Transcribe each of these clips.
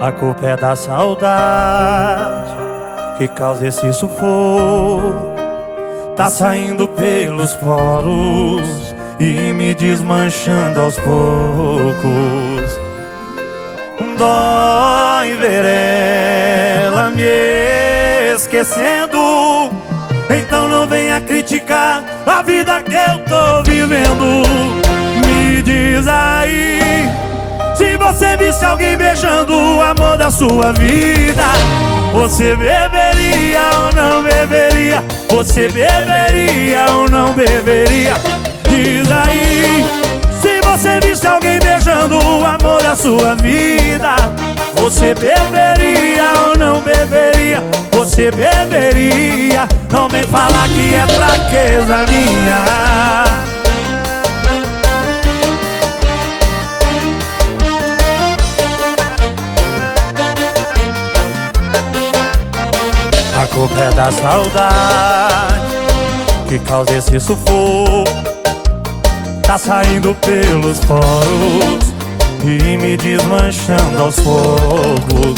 A culpa é da saudade que causa esse sufoco. Tá saindo pelos poros e me desmanchando aos poucos. Dói ver ela me esquecendo. Então não venha criticar a vida que eu tô vivendo. Me diz aí, se você visse alguém beijando o amor da sua vida, você beberia ou não beberia? Você beberia ou não beberia? Diz aí, se você visse alguém beijando o amor da sua vida, você beberia ou não beberia? Você beberia? Não vem falar que é fraqueza minha. A culpa é da saudade que causa esse sufoco. Tá saindo pelos poros e me desmanchando aos poucos.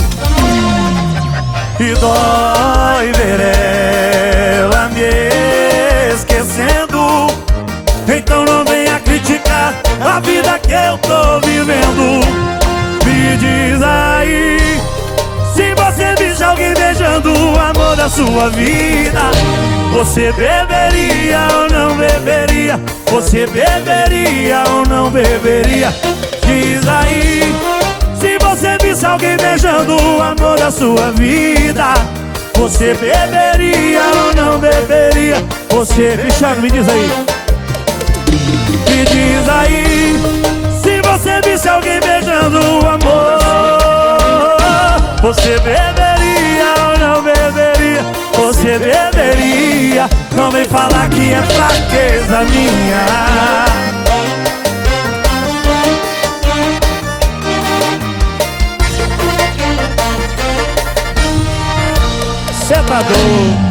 E dói ver ela me esquecendo. Então não venha criticar a vida que eu tô vivendo. Me diz aí, se você visse alguém beijando o amor da sua vida, você beberia ou não beberia? Você beberia ou não beberia? Diz aí, se você visse alguém beijando o amor da sua vida, você beberia ou não beberia? Você, Richard, me diz aí. Me diz aí, se você visse alguém beijando o amor, você beberia ou não beberia? Você beberia? Não vem falar que é fraqueza minha. Cê tá doido?